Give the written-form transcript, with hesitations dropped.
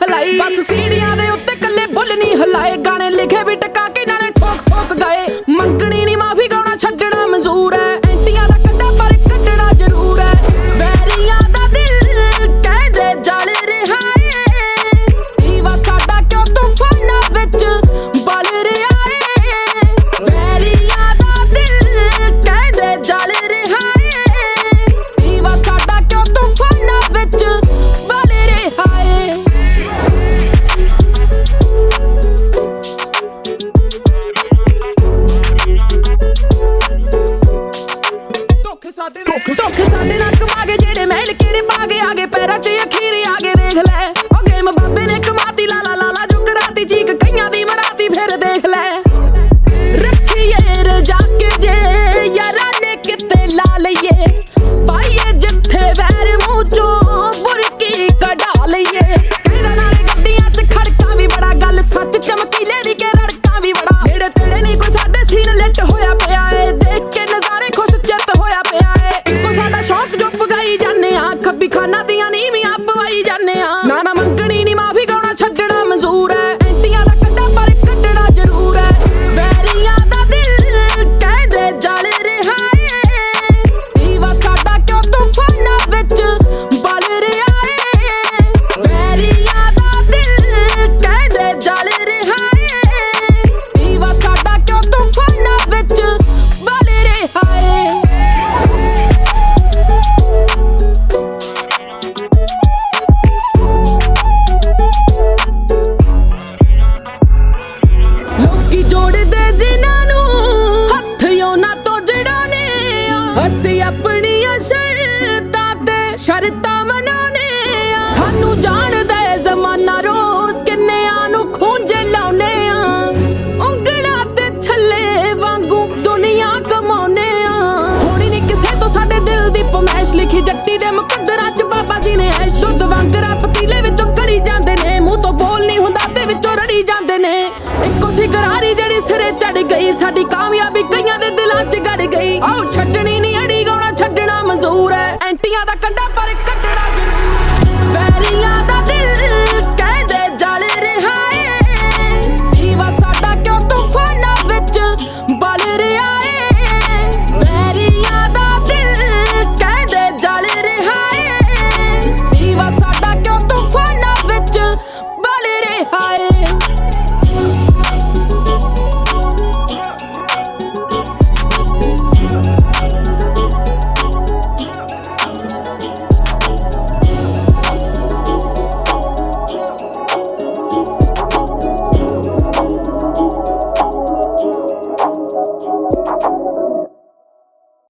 ਚਲਾਈ। बस सीढ़ियां दे उत्ते कल्ले बुल नहीं हिलाए, गाने लिखे भी टका के नाले ठोक ठोक गए। मंगनी नहीं माफी गाना छड्डना मंजूर है, एंटियां दा कंडा पर कड्डना जरूर है। वैरियां दा दिल कहंदे जल रहा है, ईवा साडा क्यों तूफानां विच बल रहा है। वैरियां दा दिल कहंदे जल रहा है, ईवा साडा क्यों तूफानां विच बल रहा है। धोखे साडे नाल कमा के जेड़े महल केड़े पा गए आगे पैरां च अखीर आगे देख लै। ओ गेम बाबे ने कमाती लाला लाला जो कराती चीक कईयां दी मराती फिर देख लै। रखिए रजा के जे यारां ने किते ला लईए, पाईए जिथे वैर मूंह चों बुरकी कढा लईए। कहदा नाले गड्डियां च खड़का भी बड़ा, गल सच चमकीले दी के रड़का भी बड़ा। नेड़े तेड़े नहीं कोई साडे सीन लिट होया पिया है, देख के नज़ारे खुश चित होया पिया है। इक्को साडा शौक जो पगाई जाने आ, खब्बी खाना दियां नीवियां पवाई जाने आ। ना मंगनी नी माफी गाना छड्डना मंजूर है, एंटियां दा कंडा पर कड्डना जरूर है। वैरियां दा दिल कहंदे जल रहा है, ईवा साडा क्यों तूफानां विच बल रहा है। वैरियां दा दिल कहंदे जल रहा है, ईवा साडा क्यों तूफानां विच बल रहा है। लोकी जोड़दे जिन्हां नूं हत्थ योना तो जड़ाने आ, असीं अपणियां शर्तां ते शर्तां मनाने आ। सानू जाणदा ज़माना रोज़ किन्नेआं नूं खूंजे लाउने आ, उंगलां ते छल्ले वांगू दुनिया कमाउने आ। होणी नी किसे तो साडे दिल दी फरमैश, लिखी जट्टी दे मुकद्दरां च बाबा जी ने ऐ। शुद्ध वांगरा पतीले विचों करी जांदे ने, मूंह तो बोल नहीं हुंदा ते विचों रड़ी जांदे ने। इक्को सी गरारी जेड़ी सिरे चढ़ गई, साडी कामयाबी कईयां दे दिलां च गड़ गई। आओ छड्डनी नहीं अड़ी गाना छड्डना मंजूर है, एंटियां दा कंडा पर कड्डना जरूर।